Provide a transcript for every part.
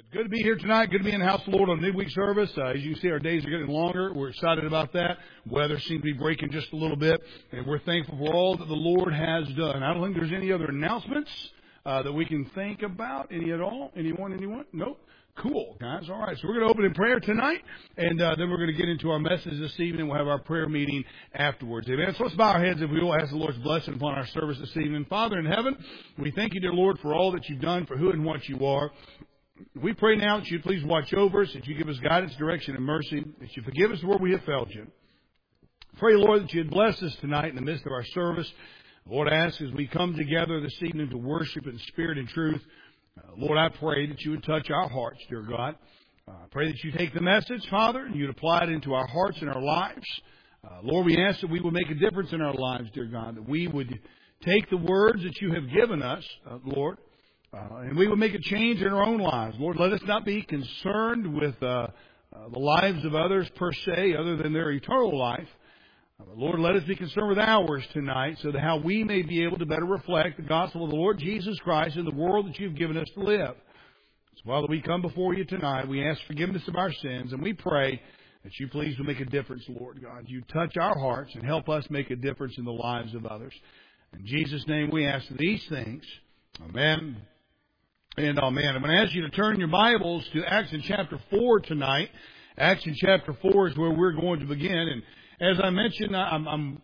Good to be here tonight. Good to be in the house of the Lord on midweek service. As you can see, our days are getting longer. We're excited about that. Weather seems to be breaking just a little bit, and we're thankful for all that the Lord has done. I don't think there's any other announcements that we can think about. Any at all? Anyone? Nope. Cool, guys. All right, so we're going to open in prayer tonight, and then we're going to get into our message this evening. We'll have our prayer meeting afterwards. Amen. So let's bow our heads if we will ask the Lord's blessing upon our service this evening. Father in heaven, we thank you, dear Lord, for all that you've done, for who and what you are. We pray now that you please watch over us, that you give us guidance, direction, and mercy, that you forgive us where we have failed you. Pray, Lord, that you'd bless us tonight in the midst of our service. Lord, I ask as we come together this evening to worship in spirit and truth, Lord, I pray that you would touch our hearts, dear God. I pray that you take the message, Father, and you'd apply it into our hearts and our lives. Lord, we ask that we will make a difference in our lives, dear God, that we would take the words that you have given us, Lord, and we will make a change in our own lives. Lord, let us not be concerned with the lives of others per se, other than their eternal life. Lord, let us be concerned with ours tonight so that how we may be able to better reflect the gospel of the Lord Jesus Christ in the world that you've given us to live. So while we come before you tonight, we ask forgiveness of our sins, and we pray that you please will make a difference, Lord God. You touch our hearts and help us make a difference in the lives of others. In Jesus' name we ask these things. Amen. And amen. I'm going to ask you to turn your Bibles to Acts in chapter 4 tonight. Acts in chapter 4 is where we're going to begin. And as I mentioned, I'm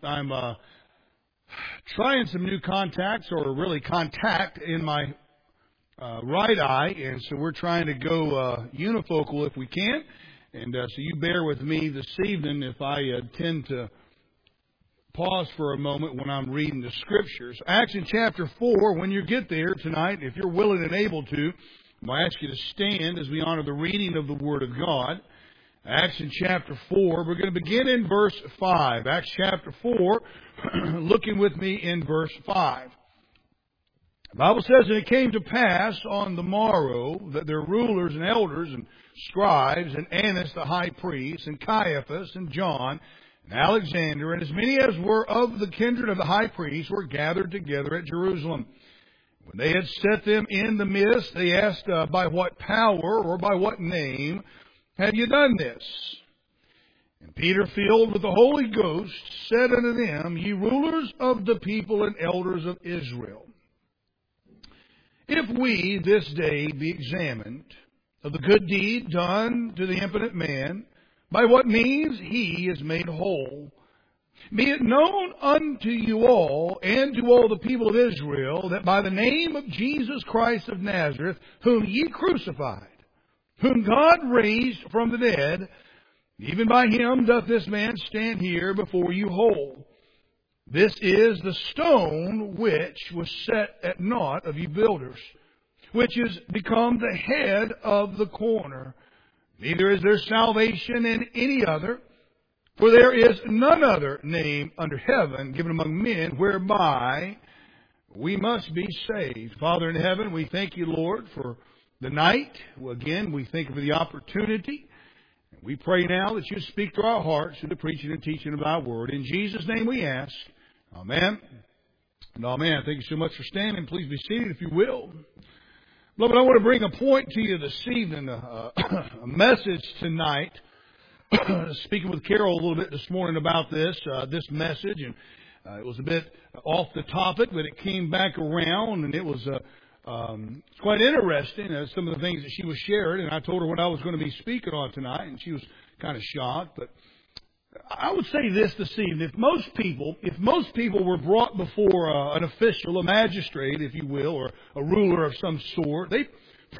trying some new contacts, or really contact, in my right eye. And so we're trying to go unifocal if we can. And so you bear with me this evening if I tend to pause for a moment when I'm reading the Scriptures. Acts in chapter 4, when you get there tonight, if you're willing and able to, I'm going to ask you to stand as we honor the reading of the Word of God. Acts in chapter 4, we're going to begin in verse 5. Acts chapter 4, looking with me in verse 5. The Bible says, "And it came to pass on the morrow that their rulers and elders and scribes, and Annas the high priest, and Caiaphas, and John, and Alexander, and as many as were of the kindred of the high priest, were gathered together at Jerusalem. When they had set them in the midst, they asked, by what power or by what name have you done this? And Peter, filled with the Holy Ghost, said unto them, Ye rulers of the people and elders of Israel, if we this day be examined of the good deed done to the impotent man, by what means he is made whole, be it known unto you all and to all the people of Israel that by the name of Jesus Christ of Nazareth, whom ye crucified, whom God raised from the dead, even by him doth this man stand here before you whole. This is the stone which was set at naught of you builders, which is become the head of the corner. Neither is there salvation in any other, for there is none other name under heaven given among men whereby we must be saved." Father in heaven, we thank you, Lord, for the night. Well, again, we thank you for the opportunity. We pray now that you speak to our hearts through the preaching and teaching of thy word. In Jesus' name we ask. Amen. And amen. Thank you so much for standing. Please be seated if you will. Beloved, I want to bring a point to you this evening, a message tonight. Speaking with Carol a little bit this morning about this message, and it was a bit off the topic, but it came back around, and it was quite interesting, some of the things that she was sharing, and I told her what I was going to be speaking on tonight, and she was kind of shocked. But I would say this evening: if most people were brought before an official, a magistrate, if you will, or a ruler of some sort, they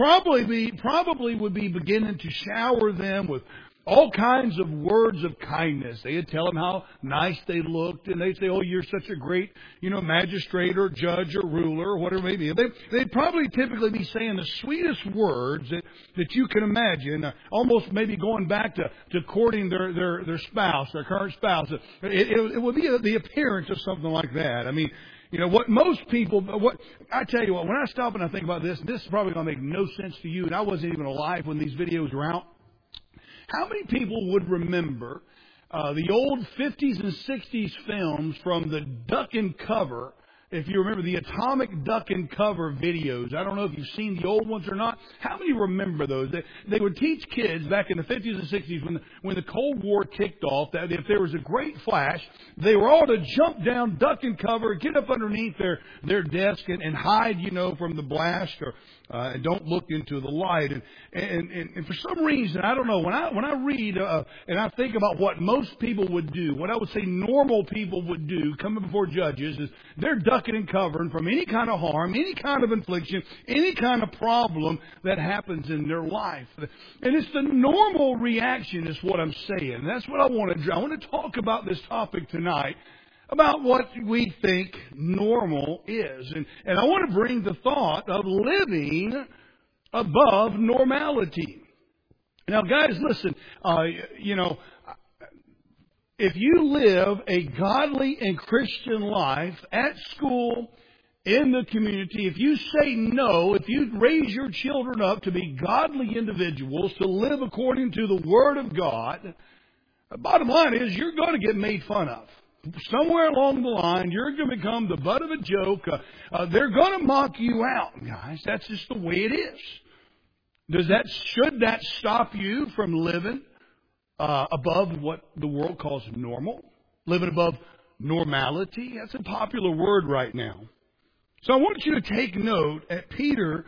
probably would be beginning to shower them with all kinds of words of kindness. They'd tell them how nice they looked, and they'd say, "Oh, you're such a great, magistrate or judge or ruler," or whatever it may be. They'd probably typically be saying the sweetest words that you can imagine, almost maybe going back to courting their spouse, their current spouse. It would be the appearance of something like that. I mean, what most people, I tell you what, when I stop and I think about this is probably going to make no sense to you, and I wasn't even alive when these videos were out. How many people would remember the old 50s and 60s films from the Duck and Cover if you remember the atomic duck and cover videos. I don't know if you've seen the old ones or not. How many remember those? They would teach kids back in the 50s and 60s when the Cold War kicked off that if there was a great flash, they were all to jump down, duck and cover, get up underneath their desk and hide, from the blast or don't look into the light. And for some reason, I don't know, when I read and I think about what most people would do, what I would say normal people would do coming before judges is they're ducking and covering from any kind of harm, any kind of infliction, any kind of problem that happens in their life. And it's the normal reaction is what I'm saying. And that's what I want to do. I want to talk about this topic tonight, about what we think normal is. And I want to bring the thought of living above normality. Now, guys, listen, if you live a godly and Christian life at school, in the community, if you say no, if you raise your children up to be godly individuals, to live according to the Word of God, the bottom line is you're going to get made fun of. Somewhere along the line, you're going to become the butt of a joke. They're going to mock you out, guys. That's just the way it is. Should that stop you from living above what the world calls normal? Living above normality? That's a popular word right now. So I want you to take note at Peter,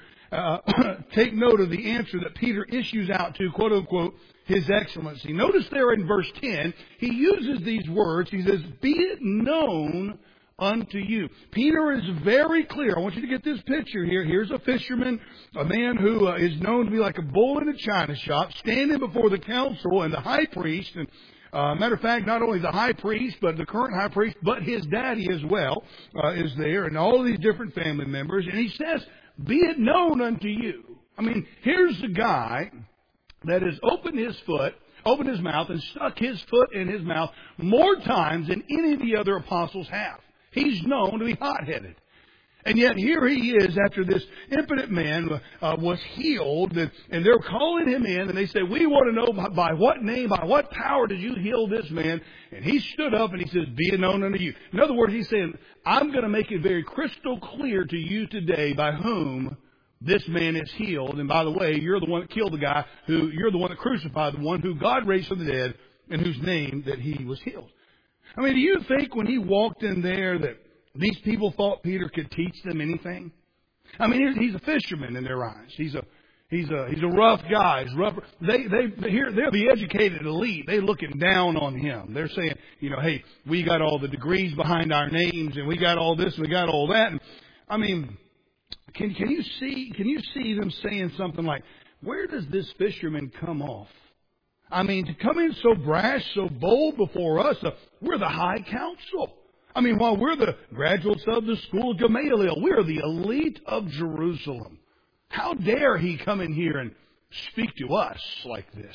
take note of the answer that Peter issues out to, quote unquote, His Excellency. Notice there in verse 10, he uses these words. He says, "Be it known unto you." Peter is very clear. I want you to get this picture here. Here's a fisherman, a man who is known to be like a bull in a china shop, standing before the council and the high priest. And matter of fact, not only the high priest, but the current high priest, but his daddy as well is there, and all of these different family members. And he says, "Be it known unto you." I mean, here's the guy that has opened his mouth, and stuck his foot in his mouth more times than any of the other apostles have. He's known to be hot-headed. And yet here he is after this impotent man was healed, and they're calling him in, and they say, "We want to know by what name, by what power did you heal this man?" And he stood up and he says, "Be it known unto you." In other words, he's saying, I'm going to make it very crystal clear to you today by whom this man is healed. And by the way, you're the one that killed the guy, you're the one that crucified the one who God raised from the dead, and whose name that he was healed. I mean, do you think when he walked in there that these people thought Peter could teach them anything? I mean, he's a fisherman in their eyes. He's a rough guy. They're the educated elite. They're looking down on him. They're saying, hey, we got all the degrees behind our names, and we got all this, and we got all that. And, I mean, can you see them saying something like, "Where does this fisherman come off? I mean, to come in so brash, so bold before us, we're the high council. I mean, while we're the graduates of the school of Gamaliel, we're the elite of Jerusalem. How dare he come in here and speak to us like this?"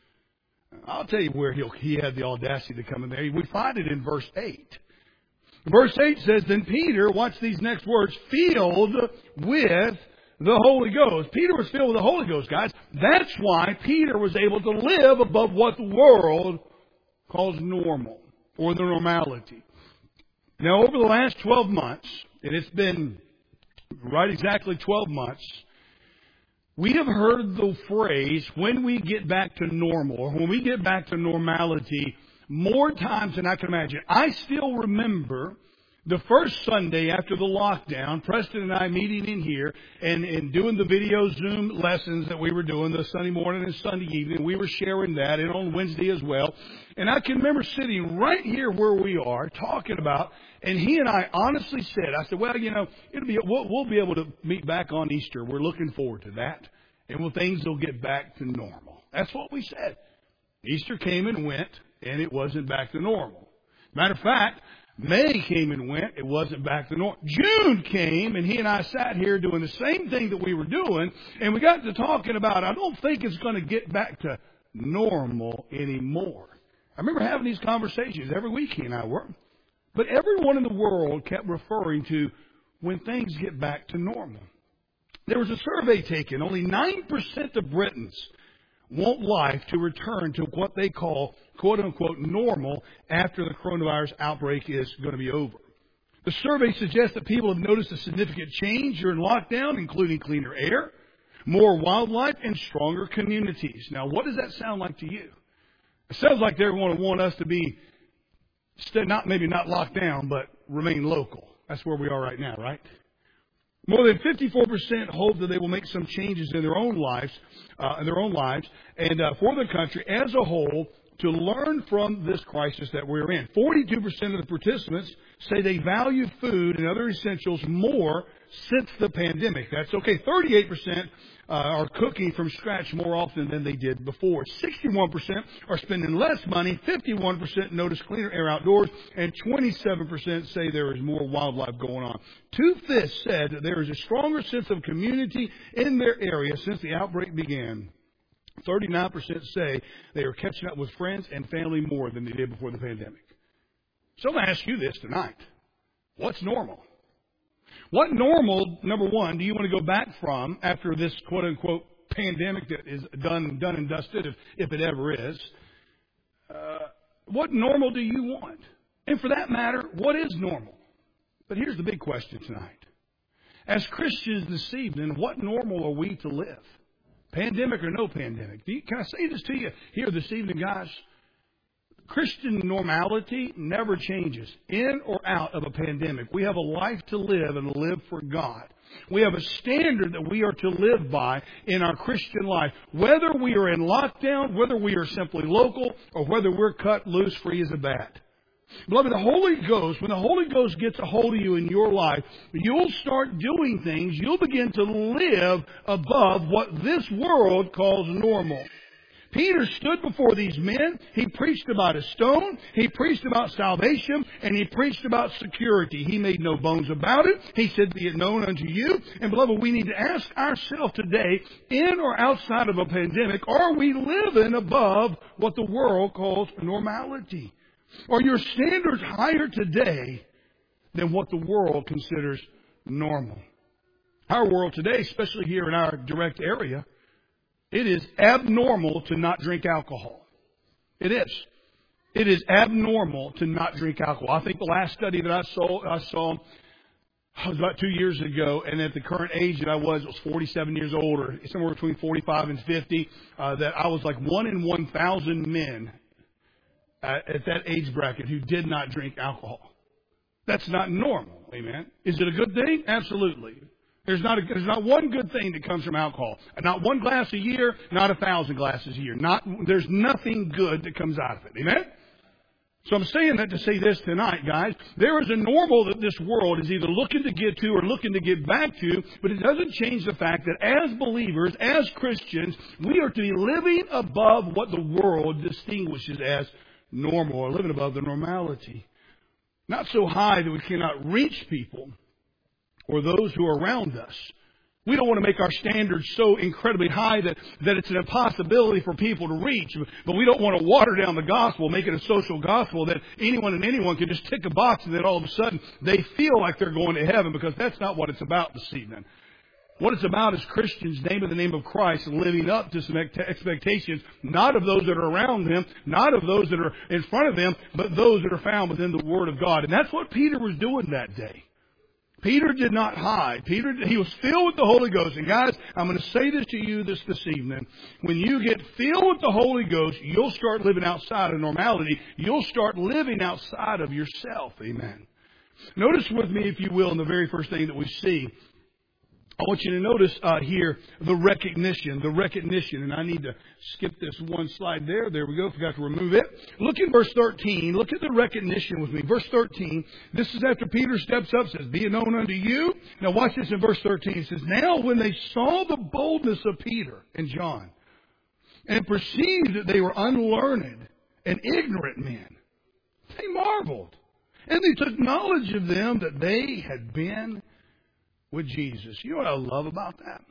I'll tell you where he had the audacity to come in there. We find it in verse 8. Verse 8 says, "Then Peter," watch these next words, "filled with the Holy Ghost." Peter was filled with the Holy Ghost, guys. That's why Peter was able to live above what the world calls normal, or the normality. Now, over the last 12 months, and it's been right exactly 12 months, we have heard the phrase, "when we get back to normal," or "when we get back to normality," more times than I can imagine. I still remember the first Sunday after the lockdown, Preston and I meeting in here and doing the video Zoom lessons that we were doing the Sunday morning and Sunday evening. We were sharing that, and on Wednesday as well. And I can remember sitting right here where we are talking about, and he and I honestly said, I said, "Well, we'll be able to meet back on Easter. We're looking forward to that, and things will get back to normal." That's what we said. Easter came and went, and it wasn't back to normal. Matter of fact, May came and went. It wasn't back to normal. June came, and he and I sat here doing the same thing that we were doing, and we got to talking about, I don't think it's going to get back to normal anymore. I remember having these conversations every week he and I were. But everyone in the world kept referring to when things get back to normal. There was a survey taken. Only 9% of Britons want life to return to what they call, quote-unquote, normal after the coronavirus outbreak is going to be over. The survey suggests that people have noticed a significant change during lockdown, including cleaner air, more wildlife, and stronger communities. Now, what does that sound like to you? It sounds like they want us to be, maybe not locked down, but remain local. That's where we are right now, right? More than 54% hope that they will make some changes in their own lives, and for the country as a whole to learn from this crisis that we're in. 42% of the participants say they value food and other essentials more since the pandemic. That's okay. 38% are cooking from scratch more often than they did before. 61% are spending less money. 51% notice cleaner air outdoors. And 27% say there is more wildlife going on. 2/5 said that there is a stronger sense of community in their area since the outbreak began. 39% say they are catching up with friends and family more than they did before the pandemic. So I'm going to ask you this tonight. What's normal? What normal, number one, do you want to go back from after this quote-unquote pandemic that is done and dusted, if it ever is? What normal do you want? And for that matter, what is normal? But here's the big question tonight. As Christians this evening, what normal are we to live? Pandemic or no pandemic? Can I say this to you here this evening, guys? Christian normality never changes. In or out of a pandemic, we have a life to live and live for God. We have a standard that we are to live by in our Christian life. Whether we are in lockdown, whether we are simply local, or whether we're cut loose free as a bat. Beloved, the Holy Ghost, when the Holy Ghost gets a hold of you in your life, you'll start doing things. You'll begin to live above what this world calls normal. Peter stood before these men. He preached about a stone. He preached about salvation. And he preached about security. He made no bones about it. He said, be it known unto you. And beloved, we need to ask ourselves today, in or outside of a pandemic, are we living above what the world calls normality? Are your standards higher today than what the world considers normal? Our world today, especially here in our direct area, it is abnormal to not drink alcohol. It is. It is abnormal to not drink alcohol. I think the last study that I saw was about 2 years ago, and at the current age that I was 47 years old, or somewhere between 45 and 50, that I was like 1 in 1,000 men at that age bracket who did not drink alcohol. That's not normal. Amen. Is it a good thing? Absolutely. There's not one good thing that comes from alcohol. Not one glass a year, not 1,000 glasses a year. There's nothing good that comes out of it. Amen? So I'm saying that to say this tonight, guys. There is a normal that this world is either looking to get to or looking to get back to, but it doesn't change the fact that as believers, as Christians, we are to be living above what the world distinguishes as normal, or living above the normality. Not so high that we cannot reach people or those who are around us. We don't want to make our standards so incredibly high that it's an impossibility for people to reach. But we don't want to water down the gospel, make it a social gospel that anyone and anyone can just tick a box and then all of a sudden they feel like they're going to heaven, because that's not what it's about this evening. What it's about is Christians naming the name of Christ and living up to some expectations, not of those that are around them, not of those that are in front of them, but those that are found within the Word of God. And that's what Peter was doing that day. Peter did not hide. He was filled with the Holy Ghost. And guys, I'm going to say this to you this evening. When you get filled with the Holy Ghost, you'll start living outside of normality. You'll start living outside of yourself. Amen. Notice with me, if you will, in the very first thing that we see, I want you to notice here the recognition. And I need to skip this one slide there. There we go. Forgot to remove it. Look at verse 13. Look at the recognition with me. Verse 13. This is after Peter steps up, says, be it known unto you. Now watch this in verse 13. It says, now when they saw the boldness of Peter and John and perceived that they were unlearned and ignorant men, they marveled. And they took knowledge of them that they had been with Jesus. You know what I love about that?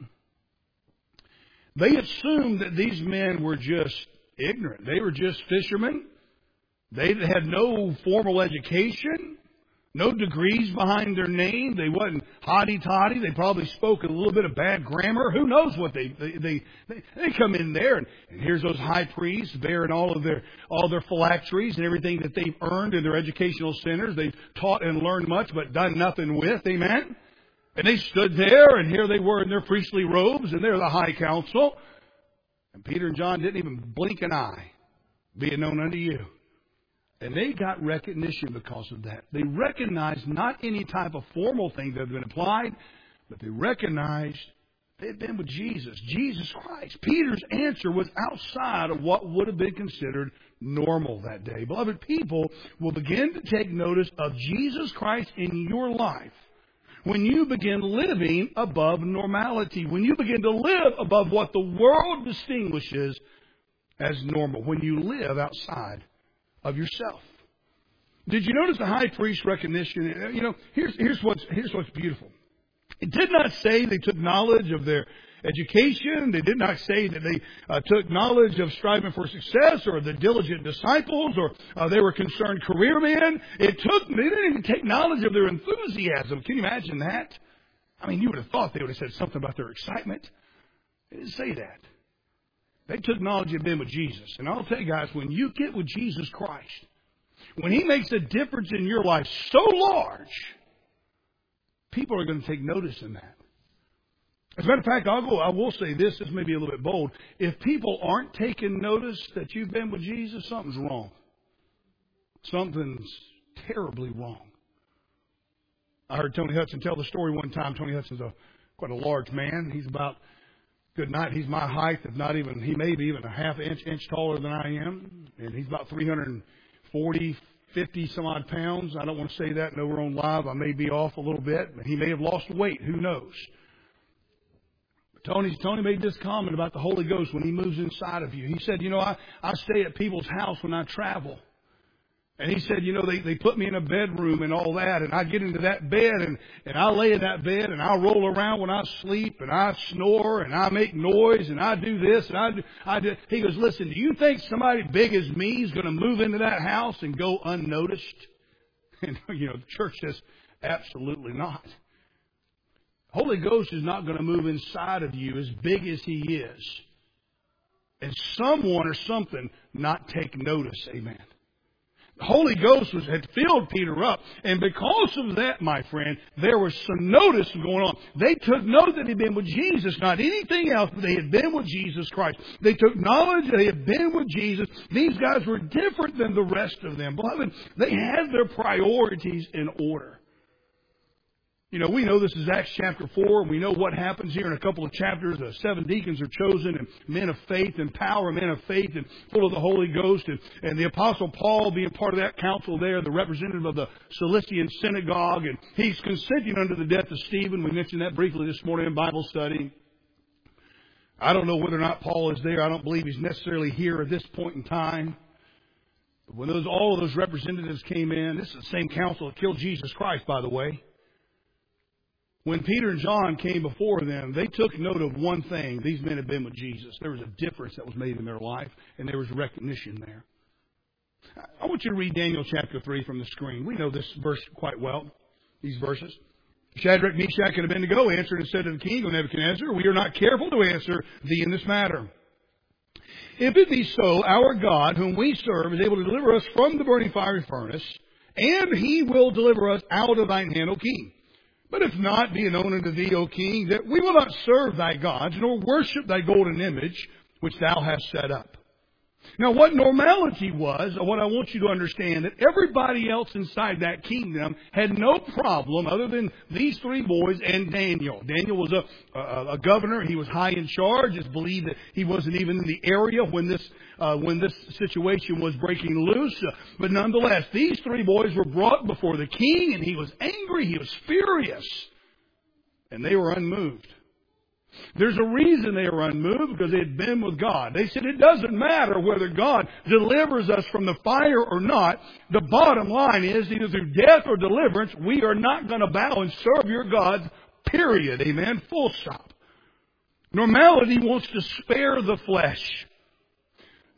They assumed that these men were just ignorant. They were just fishermen. They had no formal education. No degrees behind their name. They wasn't hotty-totty. They probably spoke a little bit of bad grammar. Who knows what they come in there and here's those high priests bearing all their phylacteries and everything that they've earned in their educational centers. They've taught and learned much but done nothing with. Amen? And they stood there, and here they were in their priestly robes, and they're the high council. And Peter and John didn't even blink an eye, be it known unto you. And they got recognition because of that. They recognized not any type of formal thing that had been applied, but they recognized they had been with Jesus, Jesus Christ. Peter's answer was outside of what would have been considered normal that day. Beloved, people will begin to take notice of Jesus Christ in your life when you begin living above normality, when you begin to live above what the world distinguishes as normal, when you live outside of yourself. Did you notice the high priest recognition? You know, here's what's beautiful. It did not say they took knowledge of their education. They did not say that they took knowledge of striving for success or the diligent disciples or they were concerned career men. They didn't even take knowledge of their enthusiasm. Can you imagine that? I mean, you would have thought they would have said something about their excitement. They didn't say that. They took knowledge of them with Jesus. And I'll tell you guys, when you get with Jesus Christ, when He makes a difference in your life so large, people are going to take notice in that. As a matter of fact, I will say this may be a little bit bold. If people aren't taking notice that you've been with Jesus, something's wrong. Something's terribly wrong. I heard Tony Hudson tell the story one time. Tony Hudson's quite a large man. He's about, good night, he's my height, if not even, he may be even a half inch taller than I am. And he's about 340, 50 some odd pounds. I don't want to say that over on live. I may be off a little bit. He may have lost weight. Who knows? Tony made this comment about the Holy Ghost when He moves inside of you. He said, I stay at people's house when I travel. And he said, they put me in a bedroom and all that, and I get into that bed, and I lay in that bed, and I roll around when I sleep, and I snore, and I make noise, and I do this, and I do. He goes, listen, do you think somebody big as me is going to move into that house and go unnoticed? And, the church says, absolutely not. Holy Ghost is not going to move inside of you as big as He is, and someone or something not take notice. Amen. The Holy Ghost had filled Peter up. And because of that, my friend, there was some notice going on. They took note that they had been with Jesus, not anything else, but they had been with Jesus Christ. They took knowledge that they had been with Jesus. These guys were different than the rest of them. Beloved, they had their priorities in order. We know this is Acts chapter 4, and we know what happens here in a couple of chapters. The 7 deacons are chosen, and men of faith and power, men of faith and full of the Holy Ghost. And the Apostle Paul being part of that council there, the representative of the Cilician synagogue, and he's consenting unto the death of Stephen. We mentioned that briefly this morning in Bible study. I don't know whether or not Paul is there. I don't believe he's necessarily here at this point in time. But when all of those representatives came in, this is the same council that killed Jesus Christ, by the way. When Peter and John came before them, they took note of one thing. These men had been with Jesus. There was a difference that was made in their life, and there was recognition there. I want you to read Daniel chapter 3 from the screen. We know this verse quite well, these verses. Shadrach, Meshach, and Abednego answered and said to the king, O Nebuchadnezzar, we are not careful to answer thee in this matter. If it be so, our God, whom we serve, is able to deliver us from the burning fiery furnace, and He will deliver us out of thine hand, O king. But if not, be it known unto thee, O king, that we will not serve thy gods, nor worship thy golden image, which thou hast set up. Now, what normality was, or what I want you to understand, that everybody else inside that kingdom had no problem other than these 3 boys and Daniel. Daniel was a governor. He was high in charge. It's believed that he wasn't even in the area when this situation was breaking loose. But nonetheless, these 3 boys were brought before the king, and he was angry. He was furious. And they were unmoved. There's a reason they were unmoved, because they had been with God. They said it doesn't matter whether God delivers us from the fire or not. The bottom line is, either through death or deliverance, we are not going to bow and serve your God, period. Amen? Full stop. Normality wants to spare the flesh.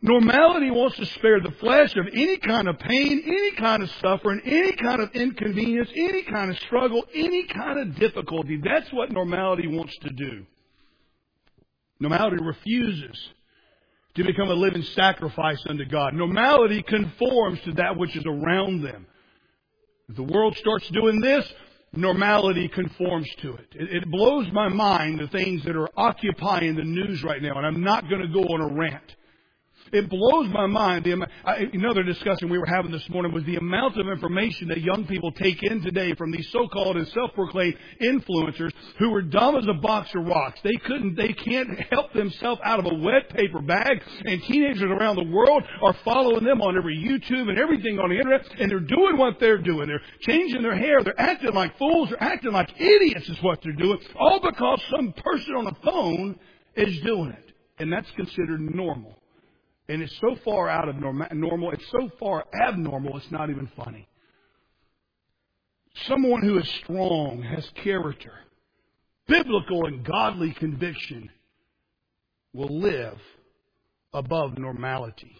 Normality wants to spare the flesh of any kind of pain, any kind of suffering, any kind of inconvenience, any kind of struggle, any kind of difficulty. That's what normality wants to do. Normality refuses to become a living sacrifice unto God. Normality conforms to that which is around them. If the world starts doing this, normality conforms to it. It blows my mind, the things that are occupying the news right now, and I'm not going to go on a rant. It blows my mind. Another discussion we were having this morning was the amount of information that young people take in today from these so-called and self-proclaimed influencers who are dumb as a box of rocks. They can't help themselves out of a wet paper bag, and teenagers around the world are following them on every YouTube and everything on the internet, and they're doing what they're doing. They're changing their hair. They're acting like fools. They're acting like idiots is what they're doing, all because some person on the phone is doing it. And that's considered normal. And it's so far out of normal, it's so far abnormal, it's not even funny. Someone who is strong, has character, biblical and godly conviction, will live above normality.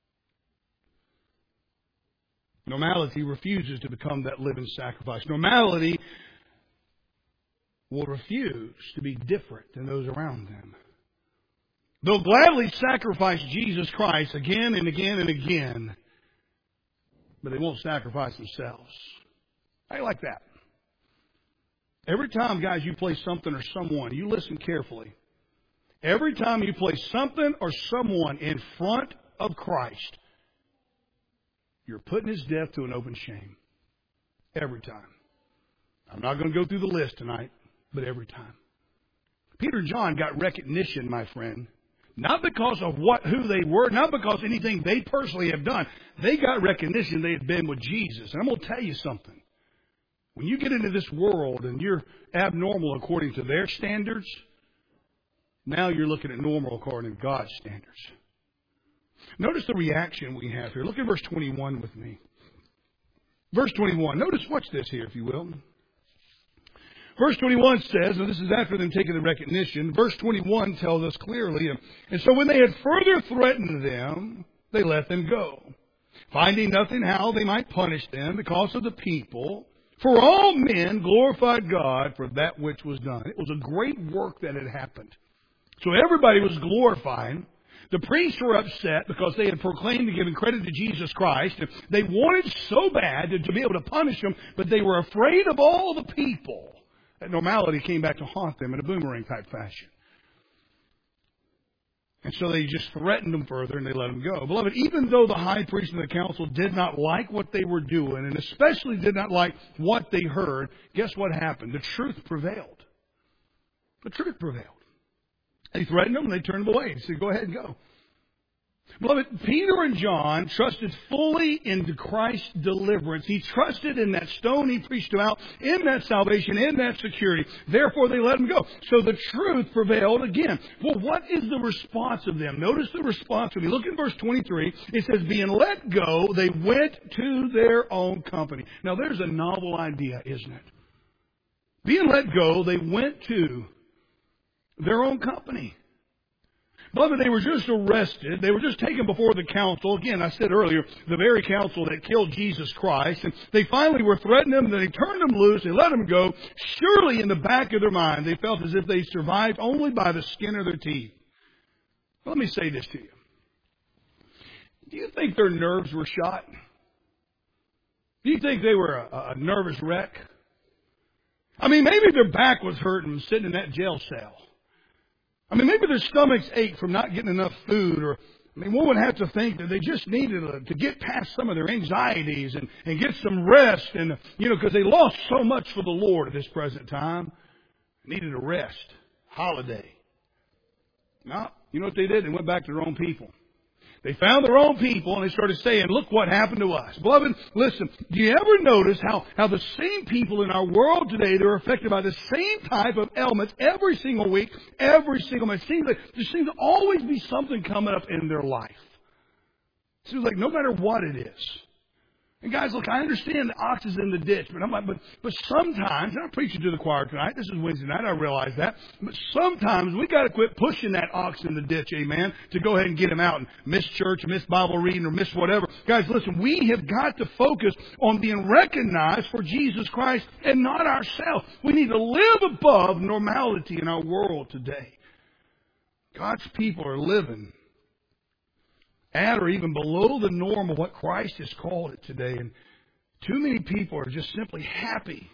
Normality refuses to become that living sacrifice. Normality will refuse to be different than those around them. They'll gladly sacrifice Jesus Christ again and again and again, but they won't sacrifice themselves. How do you like that? Every time, guys, you place something or someone, you listen carefully. Every time you place something or someone in front of Christ, you're putting His death to an open shame. Every time. I'm not going to go through the list tonight, but every time. Peter and John got recognition, my friend. Not because of who they were, not because of anything they personally have done. They got recognition they had been with Jesus. And I'm going to tell you something. When you get into this world and you're abnormal according to their standards, now you're looking at normal according to God's standards. Notice the reaction we have here. Look at verse 21 with me. Verse 21. Watch this here, if you will. Verse 21 says, and this is after them taking the recognition, verse 21 tells us clearly, and so when they had further threatened them, they let them go, finding nothing how they might punish them because of the people. For all men glorified God for that which was done. It was a great work that had happened. So everybody was glorifying. The priests were upset because they had proclaimed and given credit to Jesus Christ. They wanted so bad to be able to punish them, but they were afraid of all the people. That normality came back to haunt them in a boomerang type fashion. And so they just threatened them further and they let them go. Beloved, even though the high priest and the council did not like what they were doing and especially did not like what they heard, guess what happened? The truth prevailed. The truth prevailed. They threatened them and they turned them away. They said, go ahead and go. Beloved, Peter and John trusted fully into Christ's deliverance. He trusted in that stone He preached about, in that salvation, in that security. Therefore, they let Him go. So the truth prevailed again. Well, what is the response of them? Notice the response of them. Look at verse 23. It says, being let go, they went to their own company. Now, there's a novel idea, isn't it? Being let go, they went to their own company. Beloved, they were just arrested. They were just taken before the council. Again, I said earlier, the very council that killed Jesus Christ. And they finally were threatening them. They turned them loose. They let them go. Surely in the back of their mind, they felt as if they survived only by the skin of their teeth. Let me say this to you. Do you think their nerves were shot? Do you think they were a nervous wreck? I mean, maybe their back was hurting sitting in that jail cell. I mean, maybe their stomachs ached from not getting enough food. Or, I mean, one would have to think that they just needed to get past some of their anxieties and get some rest. And, because they lost so much for the Lord at this present time. Needed a rest. Holiday. No, you know what they did? They went back to their own people. They found their own people and they started saying, look what happened to us. Beloved, listen, do you ever notice how the same people in our world today, they're affected by the same type of elements every single week, every single month? There seems to always be something coming up in their life. It seems like no matter what it is, And guys, look, I understand the ox is in the ditch, but sometimes, and I'm preaching to the choir tonight, this is Wednesday night, I realize that, but sometimes we got to quit pushing that ox in the ditch, amen, to go ahead and get him out and miss church, miss Bible reading, or miss whatever. Guys, listen, we have got to focus on being recognized for Jesus Christ and not ourselves. We need to live above normality in our world today. God's people are living at or even below the norm of what Christ has called it today. And too many people are just simply happy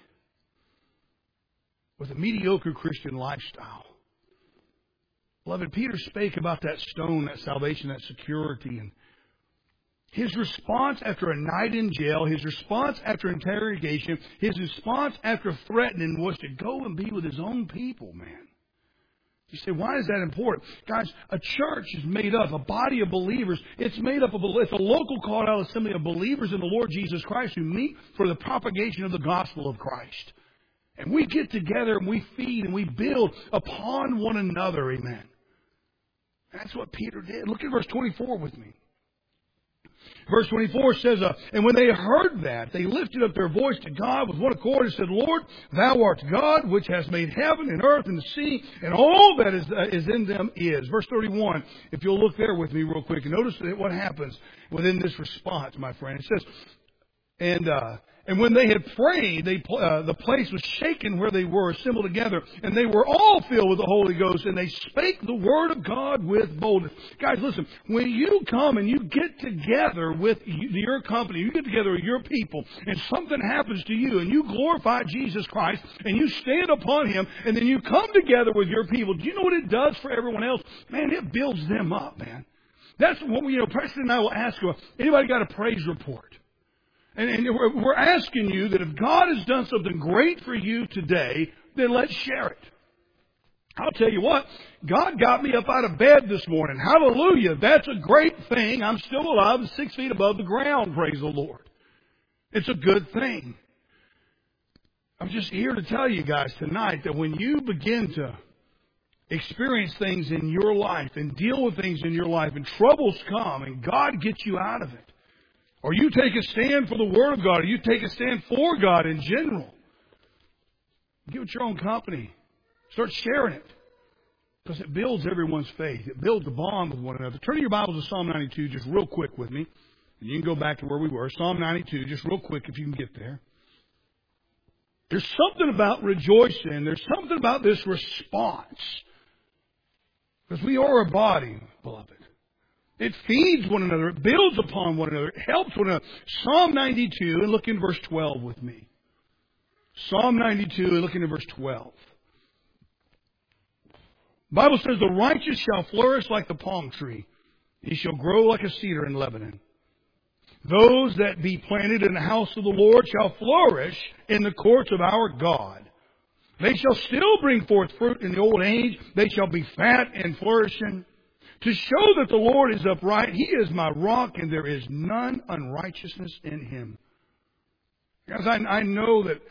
with a mediocre Christian lifestyle. Beloved, Peter spake about that stone, that salvation, that security. And his response after a night in jail, his response after interrogation, his response after threatening was to go and be with his own people, man. You say, why is that important? Guys, a church is made up, a body of believers. It's made up of, it's a local called out assembly of believers in the Lord Jesus Christ who meet for the propagation of the gospel of Christ. And we get together and we feed and we build upon one another, amen. That's what Peter did. Look at verse 24 with me. Verse 24 says, and when they heard that, they lifted up their voice to God with one accord and said, Lord, Thou art God, which hast made heaven and earth and the sea, and all that is in them is. Verse 31, if you'll look there with me real quick, and notice what happens within this response, my friend. It says, and when they had prayed, the place was shaken where they were assembled together, and they were all filled with the Holy Ghost, and they spake the word of God with boldness. Guys, listen, when you come and you get together with your company, you get together with your people, and something happens to you, and you glorify Jesus Christ, and you stand upon Him, and then you come together with your people, do you know what it does for everyone else? Man, it builds them up, man. That's what Preston and I will ask you, anybody got a praise report? And we're asking you that if God has done something great for you today, then let's share it. I'll tell you what, God got me up out of bed this morning. Hallelujah. That's a great thing. I'm still alive and 6 feet above the ground, praise the Lord. It's a good thing. I'm just here to tell you guys tonight that when you begin to experience things in your life and deal with things in your life and troubles come and God gets you out of it, or you take a stand for the Word of God, or you take a stand for God in general, give it your own company. Start sharing it. Because it builds everyone's faith. It builds a bond with one another. Turn to your Bibles to Psalm 92 just real quick with me. And you can go back to where we were. Psalm 92, just real quick if you can get there. There's something about rejoicing. There's something about this response. Because we are a body, beloved. It feeds one another. It builds upon one another. It helps one another. Psalm 92, and look in verse 12 with me. Psalm 92, and look in verse 12. The Bible says, the righteous shall flourish like the palm tree. He shall grow like a cedar in Lebanon. Those that be planted in the house of the Lord shall flourish in the courts of our God. They shall still bring forth fruit in the old age. They shall be fat and flourishing. To show that the Lord is upright, He is my rock, and there is none unrighteousness in Him. Guys, I know that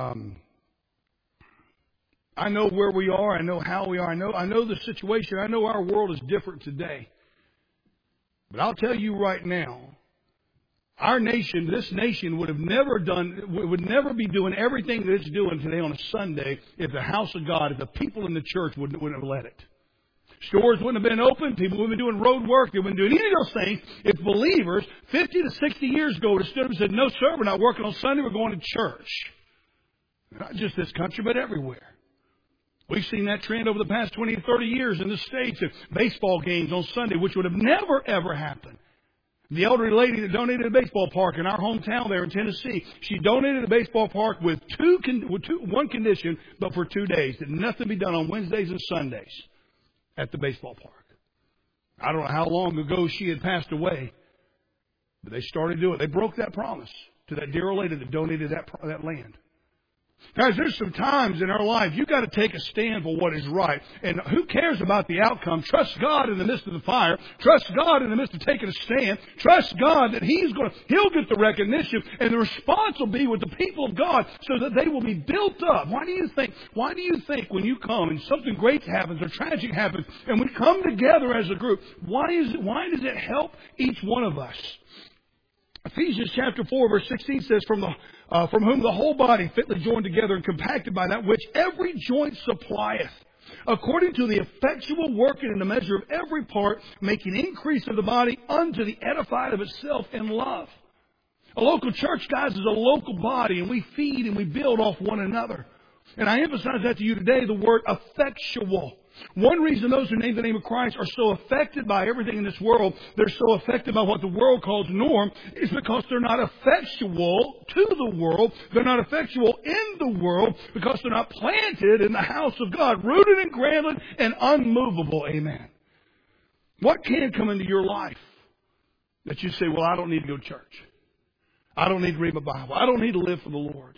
I know where we are. I know how we are. I know the situation. I know our world is different today. But I'll tell you right now, our nation, this nation would never be doing everything that it's doing today on a Sunday if the house of God, if the people in the church wouldn't have let it. Stores wouldn't have been open. People wouldn't have been doing road work. They wouldn't be doing any of those things if believers 50 to 60 years ago would have stood up and said, no, sir, we're not working on Sunday. We're going to church. Not just this country, but everywhere. We've seen that trend over the past 20 to 30 years in the States of baseball games on Sunday, which would have never, ever happened. The elderly lady that donated a baseball park in our hometown there in Tennessee, she donated a baseball park with one condition, but for 2 days, that nothing be done on Wednesdays and Sundays at the baseball park. I don't know how long ago she had passed away, but they started doing it. They broke that promise to that dear old lady that donated that land. Guys, there's some times in our life you've got to take a stand for what is right. And who cares about the outcome? Trust God in the midst of the fire. Trust God in the midst of taking a stand. Trust God that He'll get the recognition, and the response will be with the people of God so that they will be built up. Why do you think when you come and something great happens or tragic happens and we come together as a group, why does it help each one of us? Ephesians chapter 4, verse 16 says, from whom the whole body fitly joined together and compacted by that which every joint supplieth, according to the effectual working in the measure of every part, making increase of the body unto the edifying of itself in love. A local church, guys, is a local body, and we feed and we build off one another. And I emphasize that to you today, the word effectual. One reason those who name the name of Christ are so affected by everything in this world, they're so affected by what the world calls norm, is because they're not effectual to the world. They're not effectual in the world because they're not planted in the house of God, rooted and grounded and unmovable. Amen. What can come into your life that you say, well, I don't need to go to church. I don't need to read my Bible. I don't need to live for the Lord.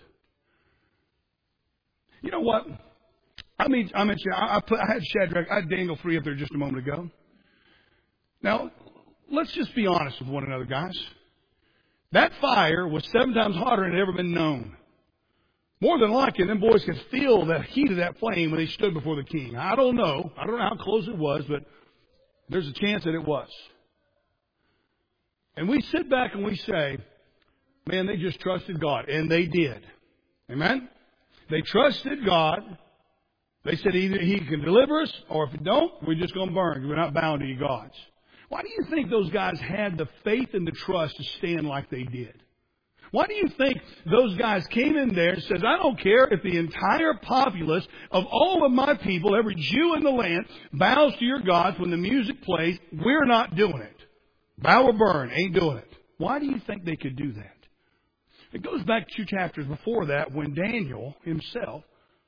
You know what? I had Shadrach, I had Daniel 3 up there just a moment ago. Now, let's just be honest with one another, guys. That fire was 7 times hotter than it had ever been known. More than likely, them boys could feel the heat of that flame when they stood before the king. I don't know how close it was, but there's a chance that it was. And we sit back and we say, man, they just trusted God. And they did. Amen? They trusted God. They said either He can deliver us, or if He don't, we're just going to burn. We're not bound to you gods. Why do you think those guys had the faith and the trust to stand like they did? Why do you think those guys came in there and said, I don't care if the entire populace of all of my people, every Jew in the land, bows to your gods when the music plays, we're not doing it. Bow or burn, ain't doing it. Why do you think they could do that? It goes back 2 chapters before that when Daniel himself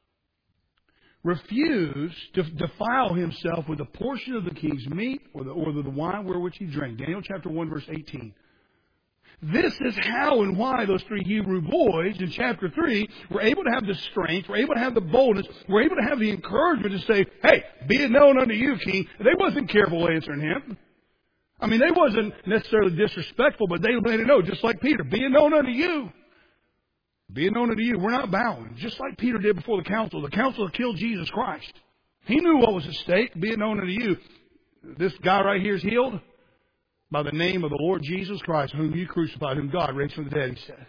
refused to defile himself with a portion of the king's meat or the wine wherewith he drank. Daniel chapter 1, verse 18. This is how and why those 3 Hebrew boys in chapter 3 were able to have the strength, were able to have the boldness, were able to have the encouragement to say, hey, be it known unto you, king. They wasn't careful answering him. I mean, they wasn't necessarily disrespectful, but they let it know, just like Peter, be it known unto you. Be it known unto you, we're not bowing. Just like Peter did before the council. The council killed Jesus Christ. He knew what was at stake. Be it known unto you. This guy right here is healed by the name of the Lord Jesus Christ, whom you crucified, whom God raised from the dead, he said.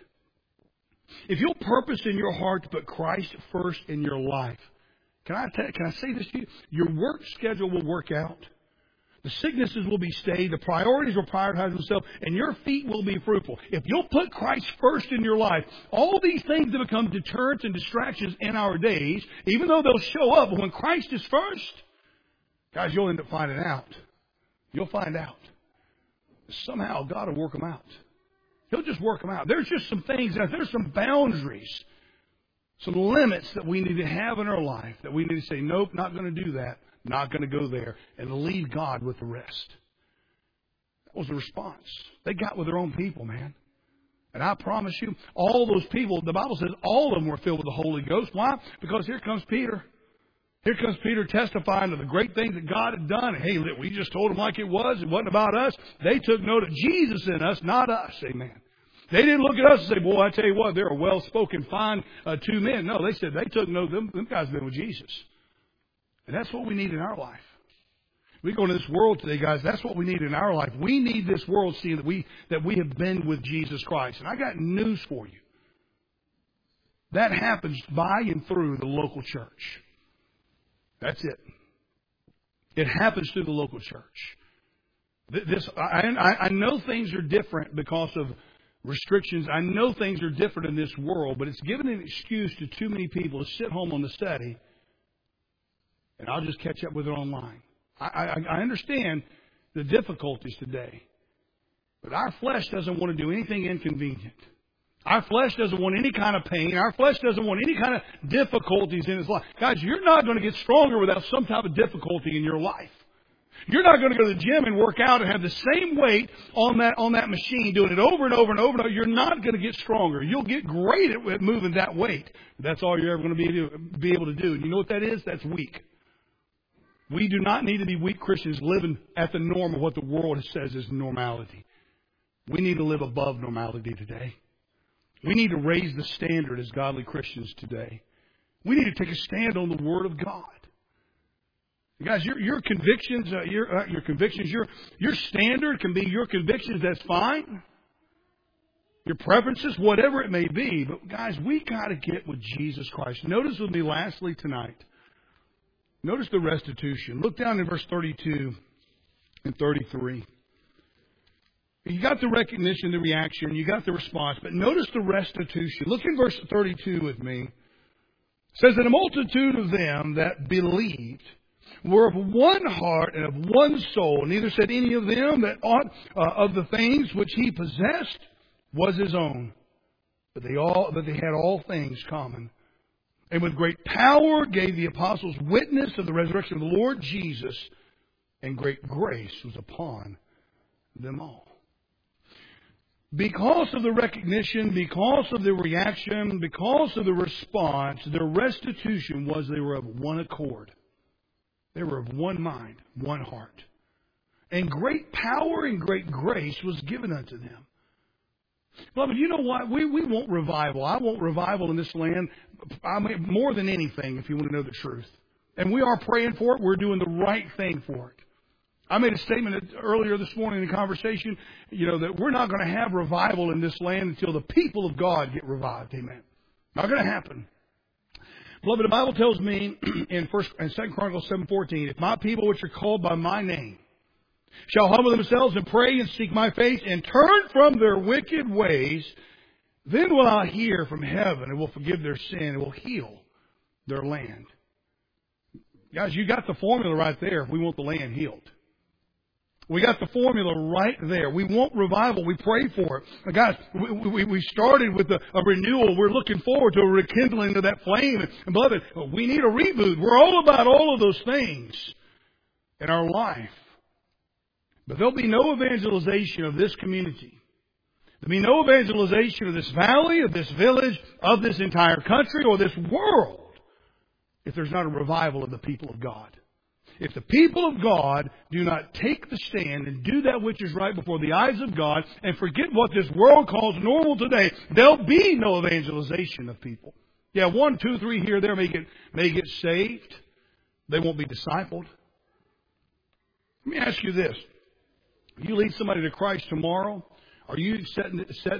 If you'll purpose in your heart to put Christ first in your life, can I say this to you? Your work schedule will work out. The sicknesses will be stayed. The priorities will prioritize themselves. And your feet will be fruitful. If you'll put Christ first in your life, all these things that become deterrents and distractions in our days, even though they'll show up, but when Christ is first, guys, you'll end up finding out. You'll find out. Somehow God will work them out. He'll just work them out. There's just some things, there's some boundaries, some limits that we need to have in our life that we need to say, nope, not going to do that. Not going to go there, and leave God with the rest. That was the response. They got with their own people, man. And I promise you, all those people, the Bible says all of them were filled with the Holy Ghost. Why? Because here comes Peter. Here comes Peter testifying to the great things that God had done. And, hey, we just told them like it was. It wasn't about us. They took note of Jesus in us, not us. Amen. They didn't look at us and say, boy, I tell you what, they're a well-spoken, fine 2 men. No, they said they took note of them. Them guys have been with Jesus. And that's what we need in our life. We go into this world today, guys, that's what we need in our life. We need this world seeing that we have been with Jesus Christ. And I got news for you. That happens by and through the local church. That's it. It happens through the local church. I know things are different because of restrictions. I know things are different in this world, but it's given an excuse to too many people to sit home on the study. And I'll just catch up with it online. I understand the difficulties today. But our flesh doesn't want to do anything inconvenient. Our flesh doesn't want any kind of pain. Our flesh doesn't want any kind of difficulties in its life. Guys, you're not going to get stronger without some type of difficulty in your life. You're not going to go to the gym and work out and have the same weight on that machine, doing it over and over and over and over. You're not going to get stronger. You'll get great at moving that weight. That's all you're ever going to be able to do. And you know what that is? That's weak. We do not need to be weak Christians living at the norm of what the world says is normality. We need to live above normality today. We need to raise the standard as godly Christians today. We need to take a stand on the Word of God. Guys, your convictions, your standard can be your convictions. That's fine. your preferences, whatever it may be. But guys, we got to get with Jesus Christ. Notice with me lastly tonight. Notice the restitution. Look down in verse 32 and 33. You got the recognition, the reaction, you got the response, but notice the restitution. Look in verse 32 with me. It says that a multitude of them that believed were of one heart and of one soul. Neither said any of them that aught of the things which he possessed was his own, but they had all things common. And with great power gave the apostles witness of the resurrection of the Lord Jesus, and great grace was upon them all. Because of the recognition, because of the reaction, because of the response, their restitution was they were of one accord. They were of one mind, one heart. And great power and great grace was given unto them. Beloved, you know what? We want revival. I want revival in this land more than anything, if you want to know the truth. And we are praying for it. We're doing the right thing for it. I made a statement earlier this morning in the conversation, that we're not going to have revival in this land until the people of God get revived. Amen. Not going to happen. Beloved, the Bible tells me in 2 Chronicles 7:14, if my people which are called by my name shall humble themselves and pray and seek my face and turn from their wicked ways, then will I hear from heaven and will forgive their sin and will heal their land. Guys, you got the formula right there if we want the land healed. We got the formula right there. We want revival. We pray for it. Guys, we started with a renewal. We're looking forward to a rekindling of that flame. And beloved, we need a reboot. We're all about all of those things in our life. But there'll be no evangelization of this community. There'll be no evangelization of this valley, of this village, of this entire country, or this world if there's not a revival of the people of God. If the people of God do not take the stand and do that which is right before the eyes of God and forget what this world calls normal today, there'll be no evangelization of people. Yeah, 1, 2, 3 here or there may get saved. They won't be discipled. Let me ask you this. You lead somebody to Christ tomorrow, are you setting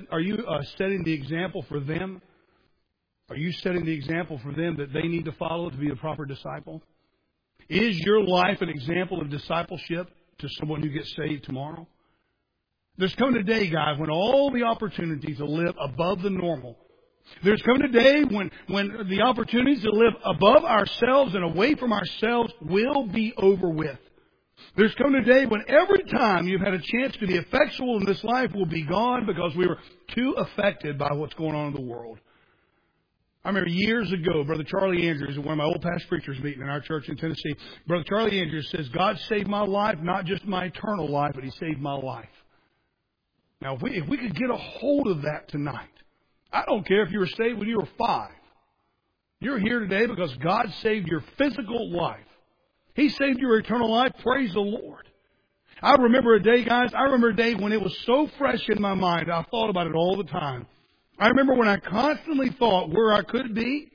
the example for them? Are you setting the example for them that they need to follow to be a proper disciple? Is your life an example of discipleship to someone who gets saved tomorrow? There's coming a day, guys, when all the opportunities to live above the normal. There's coming a day when the opportunities to live above ourselves and away from ourselves will be over with. There's coming a day when every time you've had a chance to be effectual in this life will be gone because we were too affected by what's going on in the world. I remember years ago, Brother Charlie Andrews, at one of my old past preachers meeting in our church in Tennessee, Brother Charlie Andrews says, God saved my life, not just my eternal life, but He saved my life. Now, if we could get a hold of that tonight, I don't care if you were saved when you were 5. You're here today because God saved your physical life. He saved your eternal life. Praise the Lord. I remember a day, guys, when it was so fresh in my mind, I thought about it all the time. I remember when I constantly thought where I could be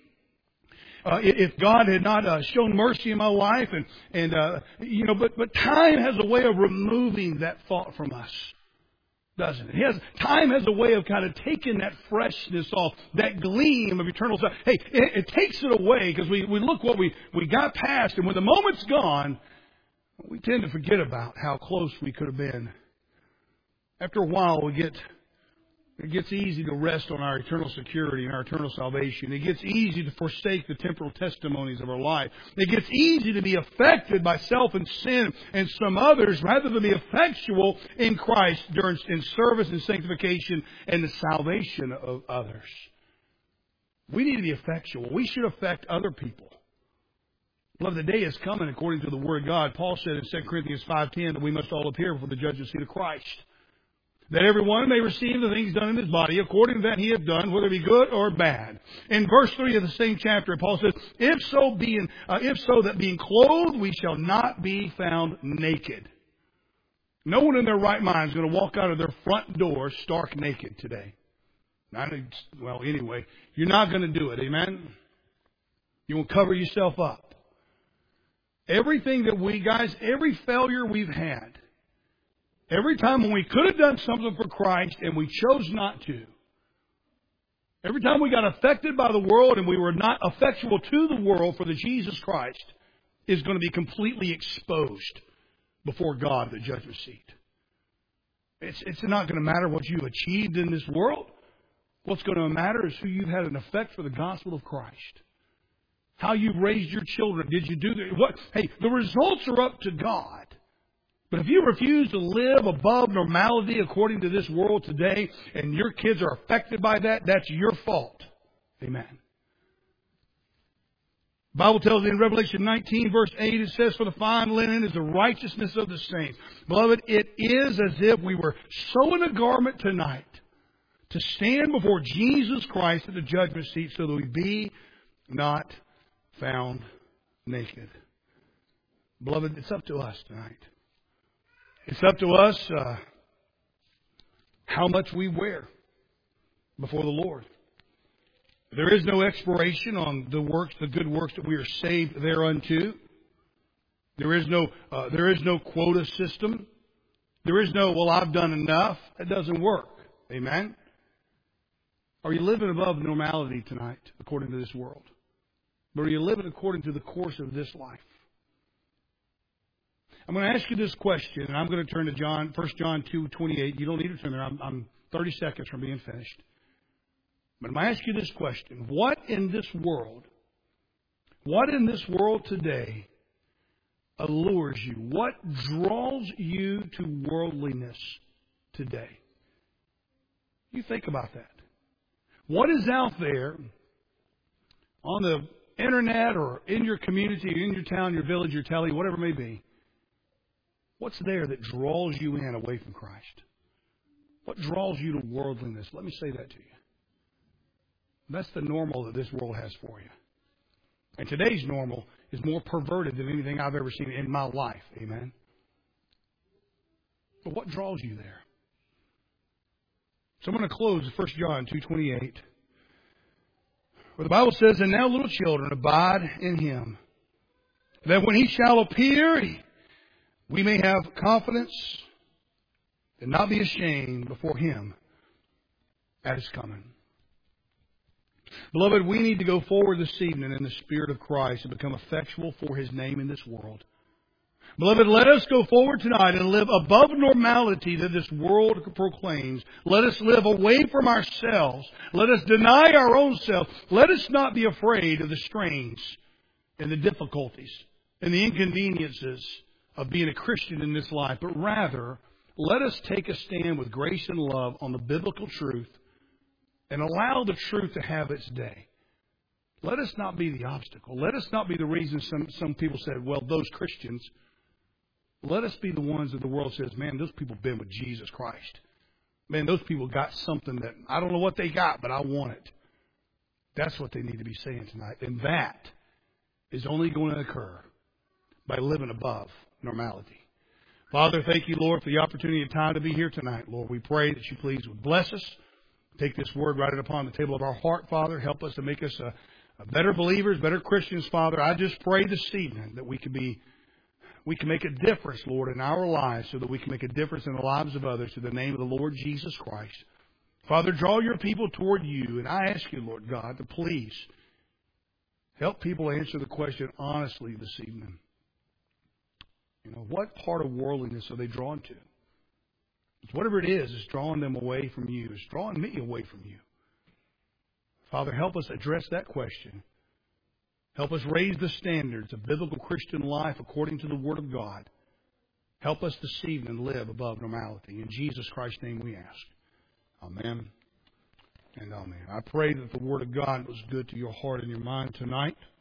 if God had not shown mercy in my life, but time has a way of removing that thought from us, doesn't it? Time has a way of kind of taking that freshness off, that gleam of eternal stuff. Hey, it takes it away because we look what we got past, and when the moment's gone, we tend to forget about how close we could have been. After a while, it gets easy to rest on our eternal security and our eternal salvation. It gets easy to forsake the temporal testimonies of our life. It gets easy to be affected by self and sin and some others rather than be effectual in Christ in service and sanctification and the salvation of others. We need to be effectual. We should affect other people. Beloved, the day is coming according to the Word of God. Paul said in 2 Corinthians 5:10 that we must all appear before the judgment seat of Christ, that every one may receive the things done in his body according to that he hath done, whether it be good or bad. In verse 3 of the same chapter, Paul says, if so that being clothed we shall not be found naked. No one in their right mind is going to walk out of their front door stark naked today. Anyway, you're not going to do it, amen? You will cover yourself up. Everything that every failure we've had, every time when we could have done something for Christ and we chose not to, Every time we got affected by the world and we were not effectual to the world for the Jesus Christ is going to be completely exposed before God at the judgment seat. It's not going to matter what you've achieved in this world. What's going to matter is who you've had an effect for the gospel of Christ. How you've raised your children. Did you do that? Hey, the results are up to God. But if you refuse to live above normality according to this world today, and your kids are affected by that, that's your fault. Amen. The Bible tells in Revelation 19, verse 8, it says, "For the fine linen is the righteousness of the saints." Beloved, it is as if we were sewing a garment tonight to stand before Jesus Christ at the judgment seat so that we be not found naked. Beloved, it's up to us tonight. It's up to us how much we wear before the Lord. There is no expiration on the works, the good works that we are saved thereunto. There is no quota system. There is no, well, I've done enough. That doesn't work. Amen? Are you living above normality tonight according to this world? But are you living according to the course of this life? I'm going to ask you this question, and I'm going to turn to 1 John 2:28. You don't need to turn there. I'm 30 seconds from being finished. But I'm going to ask you this question. What in this world today allures you? What draws you to worldliness today? You think about that. What is out there on the internet or in your community, in your town, your village, your telly, whatever it may be? What's there that draws you in away from Christ? What draws you to worldliness? Let me say that to you. That's the normal that this world has for you. And today's normal is more perverted than anything I've ever seen in my life. Amen? But what draws you there? So I'm going to close with 1 John 2:28. Where the Bible says, "And now, little children, abide in Him, that when He shall appear, we may have confidence and not be ashamed before Him at His coming." Beloved, we need to go forward this evening in the Spirit of Christ and become effectual for His name in this world. Beloved, let us go forward tonight and live above normality that this world proclaims. Let us live away from ourselves. Let us deny our own self. Let us not be afraid of the strains and the difficulties and the inconveniences of being a Christian in this life, but rather, let us take a stand with grace and love on the biblical truth and allow the truth to have its day. Let us not be the obstacle. Let us not be the reason some people said, well, those Christians. Let us be the ones that the world says, man, those people have been with Jesus Christ. Man, those people got something that I don't know what they got, but I want it. That's what they need to be saying tonight. And that is only going to occur by living above normality. Father, thank you, Lord, for the opportunity and time to be here tonight. Lord, we pray that you please would bless us. Take this word, write it upon the table of our heart, Father. Help us to make us a better believers, better Christians, Father. I just pray this evening that we can make a difference, Lord, in our lives so that we can make a difference in the lives of others through the name of the Lord Jesus Christ. Father, draw your people toward you, and I ask you, Lord God, to please help people answer the question honestly this evening. What part of worldliness are they drawn to? It's whatever it is drawing them away from you. It's drawing me away from you. Father, help us address that question. Help us raise the standards of biblical Christian life according to the Word of God. Help us this evening live above normality. In Jesus Christ's name we ask. Amen and amen. I pray that the Word of God was good to your heart and your mind tonight.